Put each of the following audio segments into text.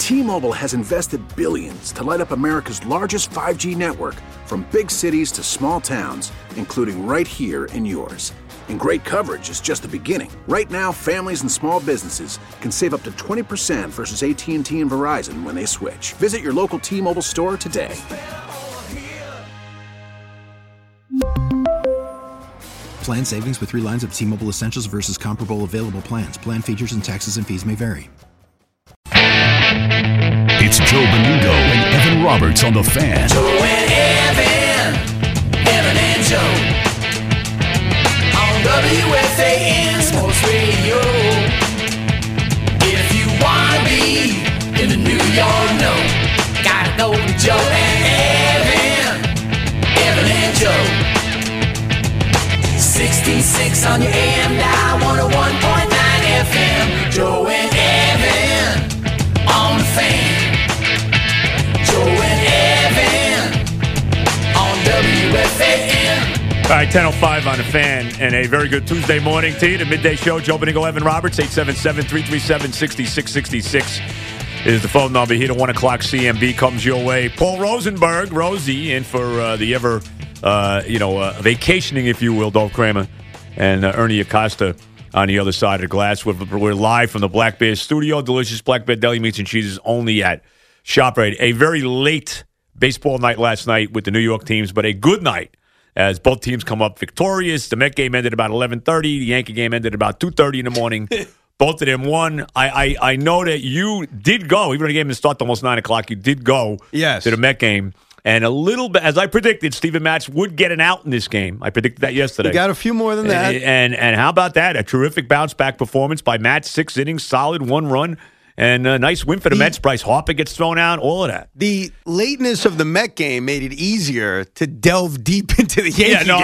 T-Mobile has invested billions to light up America's largest 5G network, from big cities to small towns, including right here in yours. And great coverage is just the beginning. Right now, families and small businesses can save up to 20% versus AT&T and Verizon when they switch. Visit your local T-Mobile store today. Plan savings with 3 lines of T-Mobile Essentials versus comparable available plans. Plan features and taxes and fees may vary. It's Joe Benudo and Evan Roberts on The Fan. Joe and Evan and Joe. On WFAN Sports Radio. If you want to be in the New York know, gotta go to Joe and Evan and Joe. 66 on your AM dial, 101.9 FM. Joe and Evan on The Fan. Joe and Evan on WFAN. All right, 10:05 on The Fan, and a very good Tuesday morning to you. The midday show, Joe Beningo, Evan Roberts, 877-337-6666 is the phone number. Here to 1 o'clock CMB comes your way. Paul Rosenberg, Rosie, in for the ever, vacationing, if you will, Dolph Kramer, and Ernie Acosta on the other side of the glass. We're live from the Black Bear studio. Delicious Black Bear Deli Meats and Cheeses only at ShopRite. A very late baseball night last night with the New York teams, but a good night as both teams come up victorious. The Met game ended about 11:30. The Yankee game ended about 2:30 in the morning. Both of them won. I know that you did go, even though the game didn't start almost 9 o'clock, you did go to the Met game. And a little bit, as I predicted, Steven Matz would get an out in this game. I predicted that yesterday. You got a few more than that. And how about that? A terrific bounce-back performance by Matz, 6 innings, solid, 1 run. And a nice win for the Mets. Bryce Harper gets thrown out, all of that. The lateness of the Met game made it easier to delve deep into the Yankee game.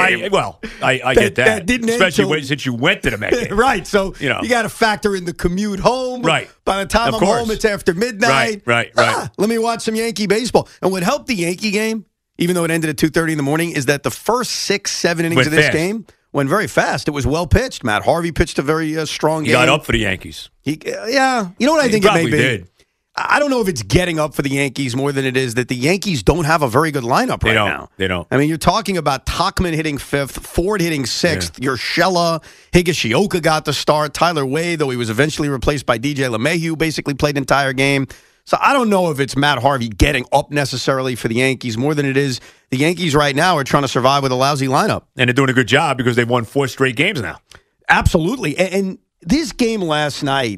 I get that. That didn't especially since you went to the Met game. Right, so you got to factor in the commute home. Right. By the time I'm home, it's after midnight. Right. Let me watch some Yankee baseball. And what helped the Yankee game, even though it ended at 2:30 in the morning, is that the first 6-7 innings of this game went very fast. It was well pitched. Matt Harvey pitched a very strong game. He got up for the Yankees. You know what I think it may be? Did. I don't know if it's getting up for the Yankees more than it is that the Yankees don't have a very good lineup right now. They don't. I mean, you're talking about Tauchman hitting 5th, Ford hitting 6th, Urshela, Higashioka got the start, Tyler Wade, though he was eventually replaced by DJ LeMahieu, basically played the entire game. So I don't know if it's Matt Harvey getting up necessarily for the Yankees more than it is the Yankees right now are trying to survive with a lousy lineup. And they're doing a good job because they've won 4 straight games now. Absolutely. And this game last night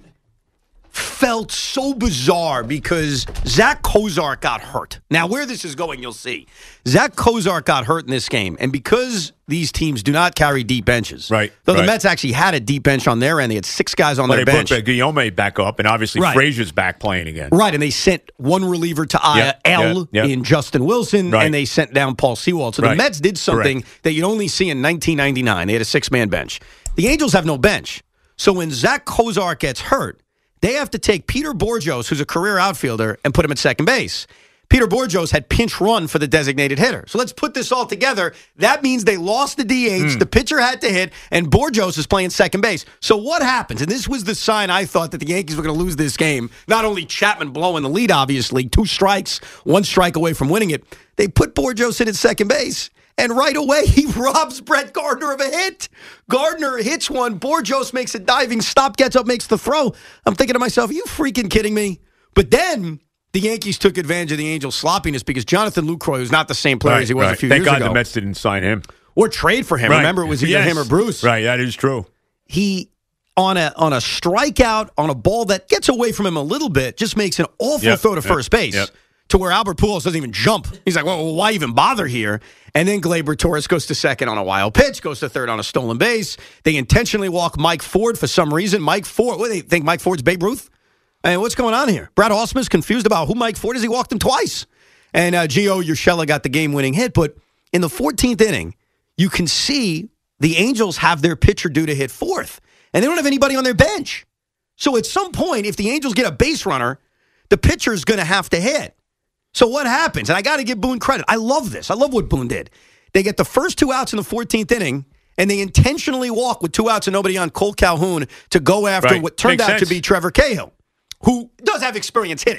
felt so bizarre because Zach Kozar got hurt. Now, where this is going, you'll see. Zach Kozar got hurt in this game, and because these teams do not carry deep benches, though the Mets actually had a deep bench on their end, they had 6 guys on their bench. They put Guillaume back up, and obviously Frazier's back playing again. Right, and they sent one reliever to IL in Justin Wilson, and they sent down Paul Sewald. So the Mets did something that you'd only see in 1999. They had a 6-man bench. The Angels have no bench. So when Zach Kozar gets hurt, they have to take Peter Bourjos, who's a career outfielder, and put him at second base. Peter Bourjos had pinch run for the designated hitter. So let's put this all together. That means they lost the DH, the pitcher had to hit, and Bourjos is playing second base. So what happens? And this was the sign I thought that the Yankees were going to lose this game. Not only Chapman blowing the lead, obviously, 2 strikes, 1 strike away from winning it. They put Bourjos in at second base. And right away, he robs Brett Gardner of a hit. Gardner hits one. Bourjos makes a diving stop, gets up, makes the throw. I'm thinking to myself, are you freaking kidding me? But then the Yankees took advantage of the Angels' sloppiness because Jonathan Lucroy was not the same player as he was a few years ago. Thank God the Mets didn't sign him. Or trade for him. Remember, it was either him or Bruce. Right, that is true. He, on a strikeout, on a ball that gets away from him a little bit, just makes an awful throw to first base. To where Albert Pujols doesn't even jump. He's like, well, why even bother here? And then Gleyber Torres goes to second on a wild pitch, goes to third on a stolen base. They intentionally walk Mike Ford for some reason. Mike Ford, what do they think Mike Ford's Babe Ruth? I mean, what's going on here? Brad Ausmus's confused about who Mike Ford is. He walked him twice. And Gio Urshela got the game-winning hit. But in the 14th inning, you can see the Angels have their pitcher due to hit 4th. And they don't have anybody on their bench. So at some point, if the Angels get a base runner, the pitcher's going to have to hit. So what happens? And I got to give Boone credit. I love this. I love what Boone did. They get the first 2 outs in the 14th inning, and they intentionally walk with 2 outs and nobody on Cole Calhoun to go after what turned out to be Trevor Cahill, who does have experience hitting.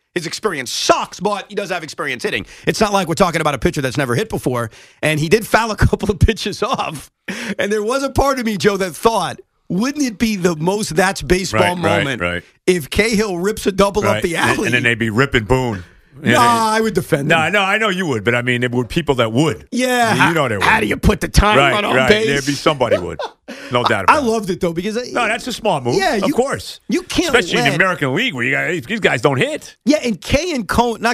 His experience sucks, but he does have experience hitting. It's not like we're talking about a pitcher that's never hit before. And he did foul a couple of pitches off. And there was a part of me, Joe, that thought, wouldn't it be the most that's baseball moment if Cahill rips a double up the alley? And then they'd be ripping Boone. I would defend them. No, I know you would, but I mean, there were people that would. Yeah. You know they would. How do you put the time on base? There'd be somebody would. No doubt about it. I loved it, though, because... No, that's a smart move. Yeah, of course. You can't Especially in the American League where these guys don't hit. Yeah, and Kay and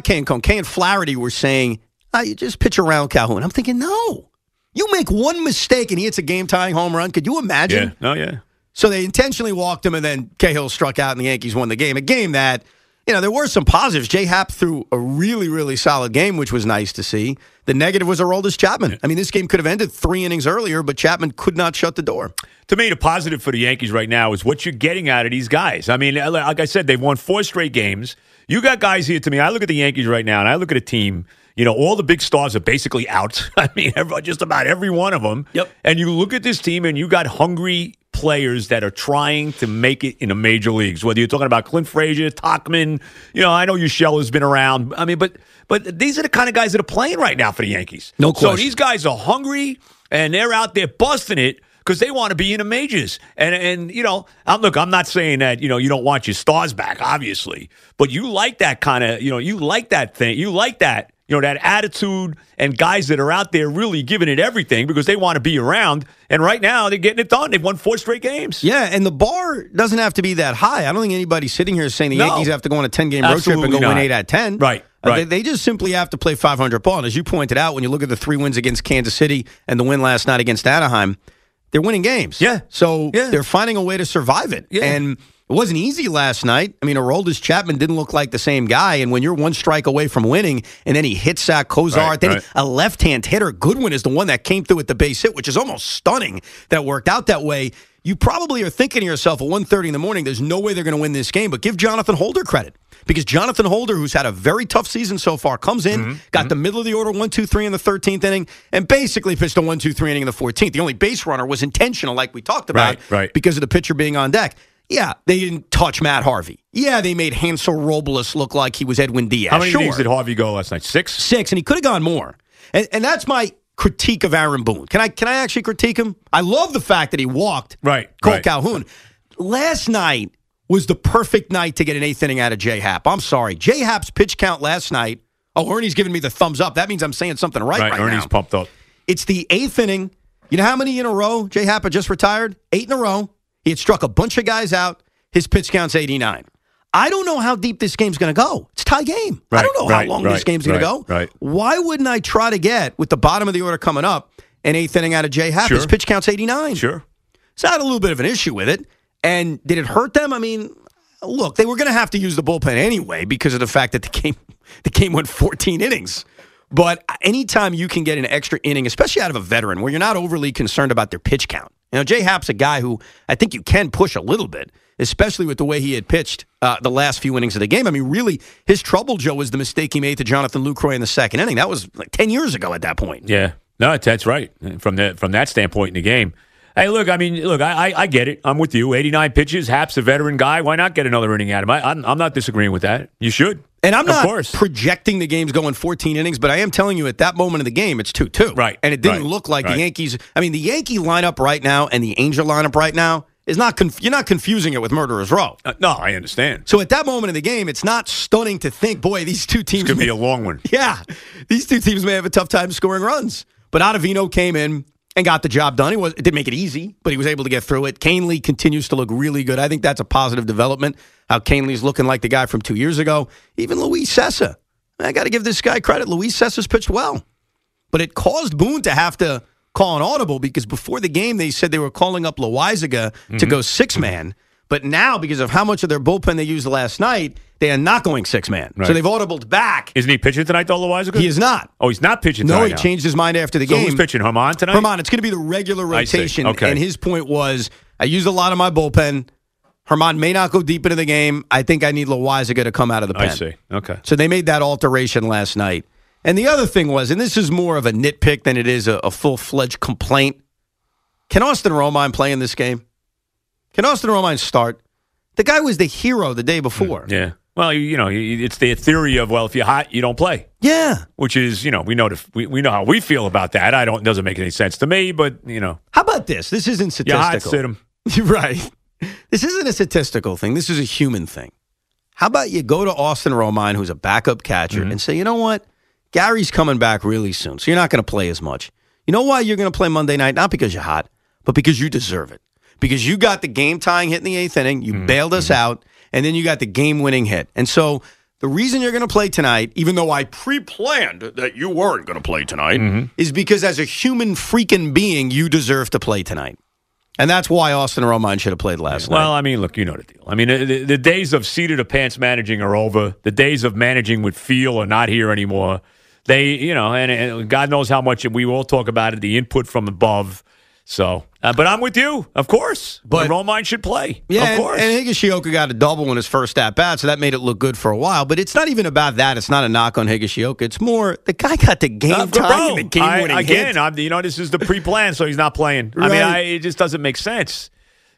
Flaherty were saying, you just pitch around Calhoun. I'm thinking, no. You make one mistake and he hits a game-tying home run. Could you imagine? Yeah. So they intentionally walked him, and then Cahill struck out, and the Yankees won the game. A game that... there were some positives. J. Happ threw a really, really solid game, which was nice to see. The negative was Aroldis Chapman. I mean, this game could have ended 3 innings earlier, but Chapman could not shut the door. To me, the positive for the Yankees right now is what you're getting out of these guys. I mean, like I said, they've won 4 straight games. You got guys here to me. I look at the Yankees right now, and I look at a team. All the big stars are basically out. I mean, just about every one of them. Yep. And you look at this team, and you got hungry players that are trying to make it in the major leagues. Whether you're talking about Clint Frazier, Tauchman, I know Urshela has been around. I mean, but these are the kind of guys that are playing right now for the Yankees. No question. So these guys are hungry, and they're out there busting it because they want to be in the majors. And I'm not saying that, you don't want your stars back, obviously. But you like that kind of, you like that thing. You like that. That attitude and guys that are out there really giving it everything because they want to be around. And right now, they're getting it done. They've won 4 straight games. Yeah, and the bar doesn't have to be that high. I don't think anybody's sitting here saying the Yankees have to go on a 10-game road trip and go win 8 out of 10. Right. They just simply have to play 500 ball. And as you pointed out, when you look at the 3 wins against Kansas City and the win last night against Anaheim, they're winning games. Yeah. So they're finding a way to survive it. Yeah. And it wasn't easy last night. I mean, Aroldis Chapman didn't look like the same guy. And when you're 1 strike away from winning, and then he hits Zach Cozart, a left-hand hitter, Goodwin is the one that came through with the base hit, which is almost stunning that worked out that way. You probably are thinking to yourself at 1:30 in the morning, there's no way they're going to win this game. But give Jonathan Holder credit. Because Jonathan Holder, who's had a very tough season so far, comes in, got the middle of the order 1-2-3 in the 13th inning, and basically pitched a 1-2-3 inning in the 14th. The only base runner was intentional, like we talked about, because of the pitcher being on deck. Yeah, they didn't touch Matt Harvey. Yeah, they made Hansel Robles look like he was Edwin Diaz. How many innings did Harvey go last night? 6? 6, and he could have gone more. And that's my critique of Aaron Boone. Can I actually critique him? I love the fact that he walked Cole Calhoun. Last night was the perfect night to get an 8th inning out of J. Happ. I'm sorry. J. Happ's pitch count last night. Oh, Ernie's giving me the thumbs up. That means I'm saying something right now. Ernie's pumped up. It's the 8th inning. You know how many in a row J. Happ had just retired? 8 in a row. He had struck a bunch of guys out. His pitch count's 89. I don't know how deep this game's going to go. It's a tie game. I don't know how long this game's going to go. Why wouldn't I try to get, with the bottom of the order coming up, an 8th inning out of J. Happ? His pitch count's 89. Sure. So I had a little bit of an issue with it. And did it hurt them? I mean, look, they were going to have to use the bullpen anyway because of the fact that the game went 14 innings. But anytime you can get an extra inning, especially out of a veteran, where you're not overly concerned about their pitch count. J. Happ's a guy who I think you can push a little bit, especially with the way he had pitched the last few innings of the game. I mean, really, his trouble, Joe, was the mistake he made to Jonathan Lucroy in the 2nd inning. That was like 10 years ago at that point. Yeah. No, that's right. From that standpoint in the game. Hey, look, I get it. I'm with you. 89 pitches, Happ's a veteran guy. Why not get another inning out of him? I'm not disagreeing with that. You should. And I'm not projecting the game's going 14 innings, but I am telling you at that moment of the game, it's 2-2. Right. And it didn't look like the Yankees. I mean, the Yankee lineup right now and the Angel lineup right now is not. You're not confusing it with Murderer's Row. No, I understand. So at that moment of the game, it's not stunning to think, boy, these two teams. It's going to be a long one. Yeah. These two teams may have a tough time scoring runs. But Ottavino came in and got the job done. It didn't make it easy, but he was able to get through it. Canely continues to look really good. I think that's a positive development, how Canely's looking like the guy from 2 years ago. Even Luis Cessa. I got to give this guy credit. Luis Cessa's pitched well. But it caused Boone to have to call an audible because before the game, they said they were calling up Loaizaga to go 6-man. But now, because of how much of their bullpen they used last night, they are not going 6-man. Right. So they've audibled back. Isn't he pitching tonight, though, Loaizaga? He is not. Oh, he's not pitching tonight. No, he changed his mind after the game. So who's pitching, Herman tonight? Herman. It's going to be the regular rotation. Okay. And his point was, I used a lot of my bullpen. Herman may not go deep into the game. I think I need Loaizaga to come out of the pen. I see. Okay. So they made that alteration last night. And the other thing was, and this is more of a nitpick than it is a full-fledged complaint, can Austin Romine play in this game? Can Austin Romine start? The guy was the hero the day before. Yeah. Well, it's the theory of, well, if you're hot, you don't play. Yeah. Which is, we know we know how we feel about that. It doesn't make any sense to me, but, How about this? This isn't statistical. You're hot, sit 'em. Right. This isn't a statistical thing. This is a human thing. How about you go to Austin Romine, who's a backup catcher, and say, you know what? Gary's coming back really soon, so you're not going to play as much. You know why you're going to play Monday night? Not because you're hot, but because you deserve it. Because you got the game-tying hit in the 8th inning, you bailed us out, and then you got the game-winning hit. And so the reason you're going to play tonight, even though I pre-planned that you weren't going to play tonight, is because as a human freaking being, you deserve to play tonight. And that's why Austin Romine should have played last night. Well, I mean, look, you know the deal. I mean, the days of seat-of-the-pants managing are over. The days of managing with feel are not here anymore. They, and God knows how much we all talk about it, the input from above. So, but I'm with you, of course. But Romine should play, of course. And Higashioka got a double in his first at-bat, so that made it look good for a while. But it's not even about that. It's not a knock on Higashioka. It's more, the guy got the game time and the game-winning hit. Again, this is the pre-plan, so he's not playing. Right. I mean, it just doesn't make sense,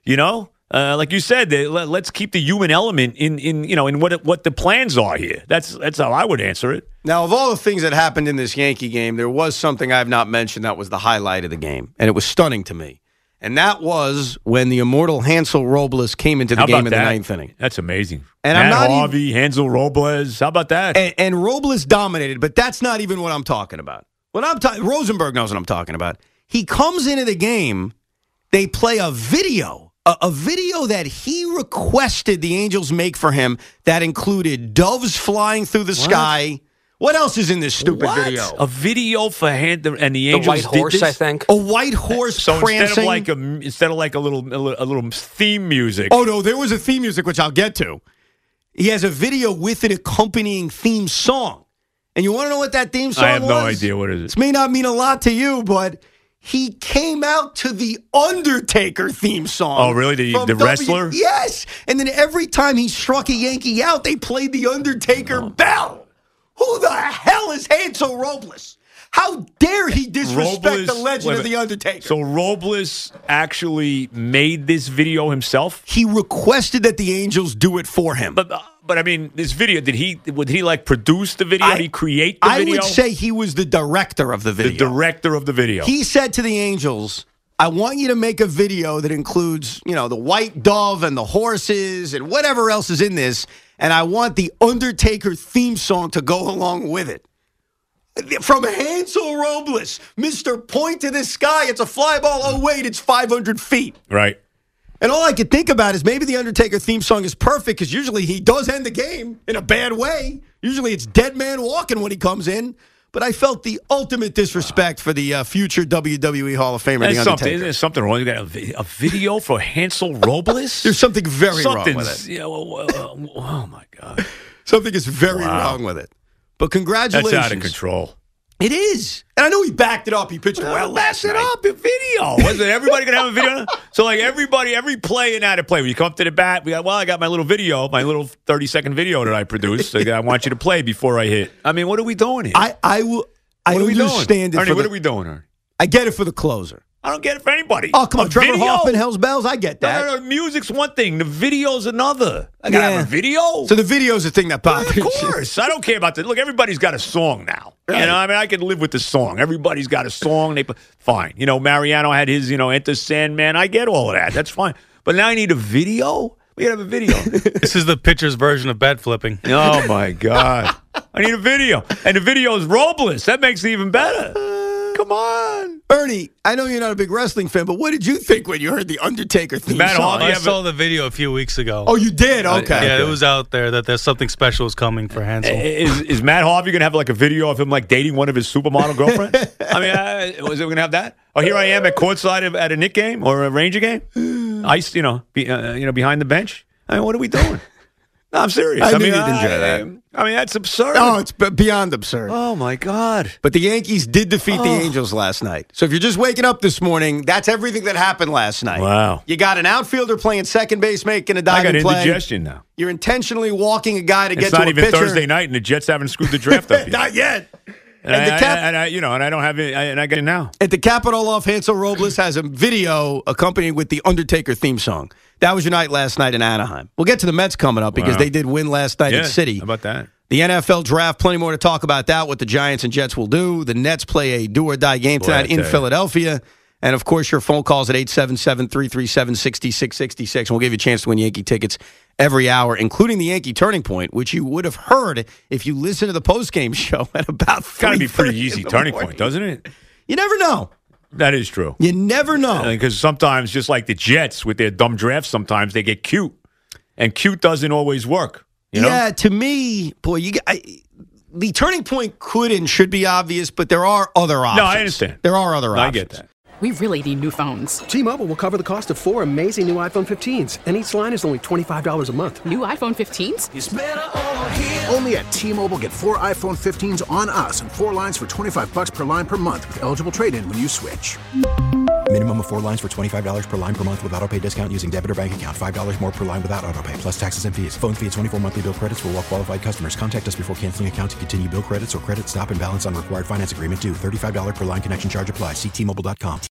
Like you said, let's keep the human element in what the plans are here. That's how I would answer it. Now, of all the things that happened in this Yankee game, there was something I have not mentioned that was the highlight of the game, and it was stunning to me. And that was when the immortal Hansel Robles came into the game in the 9th inning. That's amazing. And Matt Harvey, Hansel Robles. How about that? And Robles dominated, but that's not even what I'm talking about. Rosenberg knows what I'm talking about. He comes into the game, they play a video. A video that he requested the Angels make for him that included doves flying through the sky. What else is in this stupid video? A video for and the Angels. The white horse, I think. A white horse prancing. Instead of a little theme music. Oh no, there was a theme music which I'll get to. He has a video with an accompanying theme song, and you want to know what that theme song was? I have no idea what it is. This may not mean a lot to you, but he came out to the Undertaker theme song. Oh, really? The wrestler? Yes. And then every time he struck a Yankee out, they played the Undertaker bell. Who the hell is Hansel Robles? How dare he disrespect the legend of the Undertaker? So Robles actually made this video himself? He requested that the Angels do it for him. But I mean, this video, would he produce the video? Did he create the video? I would say he was the director of the video. The director of the video. He said to the Angels, I want you to make a video that includes, the white dove and the horses and whatever else is in this, and I want the Undertaker theme song to go along with it. From Hansel Robles, Mr. Point to the Sky, it's a fly ball. Oh, wait, it's 500 feet. Right. And all I could think about is maybe the Undertaker theme song is perfect because usually he does end the game in a bad way. Usually it's dead man walking when he comes in. But I felt the ultimate disrespect for the future WWE Hall of Famer, The Undertaker. There's something wrong. You got a video for Hansel Robles? There's something very wrong with it. Oh, my God. Something is very wrong with it. But congratulations. That's out of control. It is. And I know he backed it up. He pitched well last night. Backed it up, a video. Was it everybody going to have a video? So, every play and out of play. When you come up to the bat, I got my little video, my little 30-second video that I produced. So I want you to play before I hit. I mean, what are we doing here? I understand it. Ernie, what are we doing, Ernie? I get it for the closer. I don't get it for anybody. Oh, come on. Trevor Hoffman, Hell's Bells, I get that. No, music's one thing. The video's another. I got to have a video? So the video's the thing that bothers you. Of course. I don't care about that. Look, everybody's got a song now. Right. I can live with the song. Everybody's got a song. Fine. Mariano had his, Enter Sandman. I get all of that. That's fine. But now I need a video? We got to have a video. This is the pitcher's version of bed flipping. Oh, my God. I need a video. And the video is Robles. That makes it even better. Come on. Ernie, I know you're not a big wrestling fan, but what did you think when you heard the Undertaker theme song? I saw the video a few weeks ago. Oh, you did? Okay. Yeah, it was out there that there's something special is coming for Hansel. Is Matt Harvey going to have a video of him dating one of his supermodel girlfriends? Was it going to have that? Or here I am at courtside at a Knick game or a Ranger game, iced, behind the bench. What are we doing? No, I'm serious. I knew you'd enjoy that. That's absurd. Oh, it's beyond absurd. Oh, my God. But the Yankees did defeat the Angels last night. So if you're just waking up this morning, that's everything that happened last night. Wow. You got an outfielder playing second base, making a diving play. I got indigestion now. You're intentionally walking a guy to get to a pitcher. It's not even Thursday night, and the Jets haven't screwed the draft up yet. Not yet. And I don't have it, and I get it now. At the Capitol Loft, Hansel Robles has a video accompanied with the Undertaker theme song. That was your night last night in Anaheim. We'll get to the Mets coming up because they did win last night in City. How about that? The NFL draft, plenty more to talk about that, what the Giants and Jets will do. The Nets play a do-or-die game tonight in Philadelphia. And, of course, your phone calls at 877-337-6666. And we'll give you a chance to win Yankee tickets every hour, including the Yankee Turning Point, which you would have heard if you listened to the postgame show at about 3:30. It's got to be pretty easy Turning Point, doesn't it? You never know. That is true. You never know. Because sometimes, just like the Jets with their dumb drafts, sometimes they get cute. And cute doesn't always work. You know? Yeah, to me, boy, the Turning Point could and should be obvious, but there are other options. No, I understand. There are other options. I get that. We really need new phones. T-Mobile will cover the cost of 4 amazing new iPhone 15s, and each line is only $25 a month. New iPhone 15s? It's better over here. Only at T-Mobile, get 4 iPhone 15s on us and 4 lines for $25 per line per month with eligible trade-in when you switch. Minimum of 4 lines for $25 per line per month with autopay discount using debit or bank account. $5 more per line without autopay, plus taxes and fees. Phone fee at 24 monthly bill credits for well-qualified customers. Contact us before canceling account to continue bill credits or credit stop and balance on required finance agreement due. $35 per line connection charge applies. See T-Mobile.com.